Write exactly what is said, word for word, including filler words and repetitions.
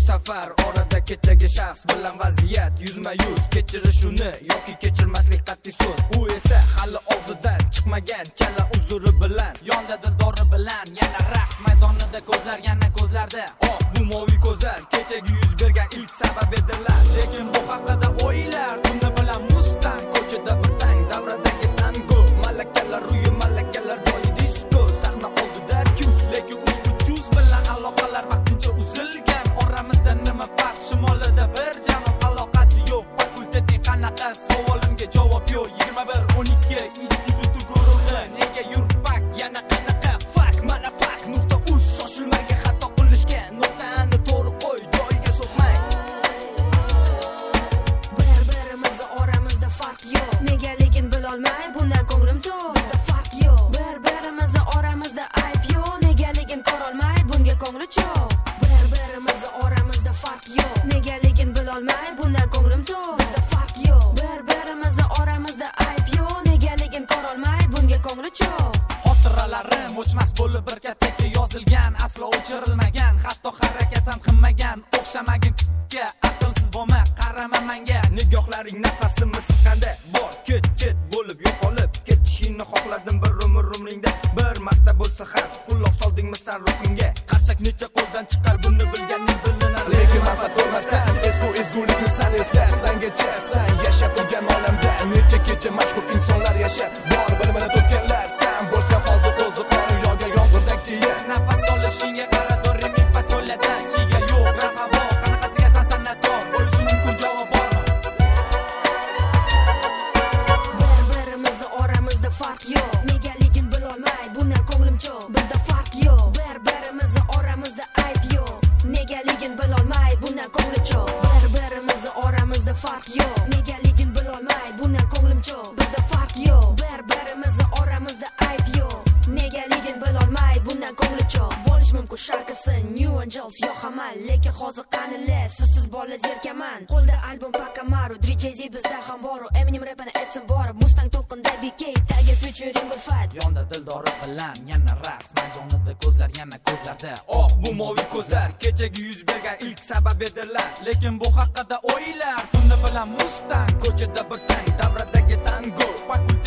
safar orada kechagi shaxs bilan vaziyat yuzma yuz kechirish uni yoki kechirmaslik qat'iy so'z. U esa hali og'zidan chiqmagan chala uzuri bilan yonda dildori bilan yana raqs maydonida ko'zlar yana ko'zlarda oq bu moviy ko'zlar kechagi yuz bergan ilk sabab edilar. Lekin bu haqida o'ylar tunda bilan mustang ko'chada bir tang davradagi tango malakalar ruyi malakalar joyi disko sahna oldida kyuz lekin ushbu kyuz bilan aloqalar vaqtincha uzilgan. Oramizda nima farq shimolida bir janub aloqasi yo'q fakultetning qanaqa savolimga javob yo'q. Yigirma bir o'n ikki instituti guruhi nega yurfak yana qanaqa fak mana fak nuqta uz shoshilmaga xato qilishga nuqtani to'g'ri qo'y joyiga so'kmang. Bir birimizni oramizda farq yo'q negaligin bilolmay bundan ko'nglim to'q. Bizda farq yo'q bir birimizni oramizda ayb yo'q negaligin ko'rolmay bunga ko'ngli cho'q. Bir birimizni oramizda farq yo'q negaligin bilolmay bundan ko'nglim to'q. Bizda farq yo'q bir birimizni oramizda ayb yo'q negaligin ko'rolmay bunga ko'ngli cho'q. Xotiralarim o'chmas bo'lib bir kattaga yozilgan aslo o'chirilmagan hatto harakat ham qilmagan o'xshamagin ga aqlsiz bo'lma qarama menga. Nigohlaring nafasimi siqqanda bor ket ket bo'lib yo'qolib ketishingni xohladim bir umr umringda bir marta bo'lsa ham quloq soldingmi san ruhimga. Qarsak necha qo'ldan chiqar buni bilganing bilinar lekin manfaat ko'rmasdan ezgu ezgulikni san esla sangacha san yashab turgan olamda necha kecha mashhur insonlar yashab bor bilimini to'kkanlar san bo'lsa hozir o'zi qorin yoga yomg'irdak keyin nafas olishingga qara do re mi fa sol la da siga yo'q rap havo qanaqasiga san san'atkor bo'lishi mumkin javob bormi? Bir birimizni oramizda farq yo'q negaligin bilolmay bundan ko'nglim cho'q. Bizda farq yo'q bir birimizni oramizda ayb yo'q negaligin bilolmay bundan ko'ngli cho'q. Bir birimizni oramizda farq yo'q negaligin bilolmay bundan ko'nglim cho'q. Bizda farq yo'q bir birimizni oramizda ayb yo'q negaligin bilolmay bundan ko'ngli cho'q. Bo'lish mumkin sharkisi New Angels yo hamal lekin hozir qanile sizsiz bola zerkaman. Qo'lda albom Pakamaru D J Z bizda ham boru Eminem rapini etsin borib Mustang to'lqinda B K tagi featuring Ulfat yonda dildori bilan yana raqs maydonida ko'zlar yana ko'zlarda oq bu moviy ko'zlar kechagi yuz bergan ilk sabab edilar. lekin bu haqida o'ylar tunda bilan mustang ko'chada bir tang davradagi tango